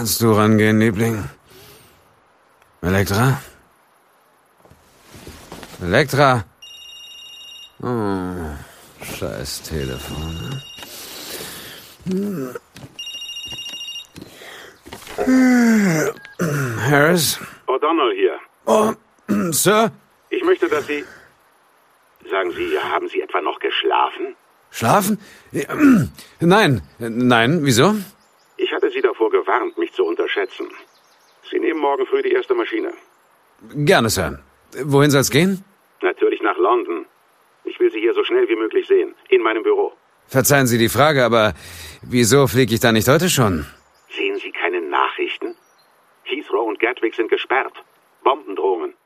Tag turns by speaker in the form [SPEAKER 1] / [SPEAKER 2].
[SPEAKER 1] Kannst du rangehen, Liebling? Elektra? Elektra? Oh, scheiß Telefon. Harris?
[SPEAKER 2] O'Donnell hier.
[SPEAKER 1] Oh, Sir?
[SPEAKER 2] Ich möchte, dass Sie... Sagen Sie, haben Sie etwa noch geschlafen?
[SPEAKER 1] Schlafen? Nein, wieso?
[SPEAKER 2] Ich hatte Sie davor gewarnt, mich zu unterschätzen. Sie nehmen morgen früh die erste Maschine.
[SPEAKER 1] Gerne, Sir. Wohin soll's gehen?
[SPEAKER 2] Natürlich nach London. Ich will Sie hier so schnell wie möglich sehen. In meinem Büro.
[SPEAKER 1] Verzeihen Sie die Frage, aber wieso fliege ich da nicht heute schon?
[SPEAKER 2] Sehen Sie keine Nachrichten? Heathrow und Gatwick sind gesperrt. Bombendrohungen.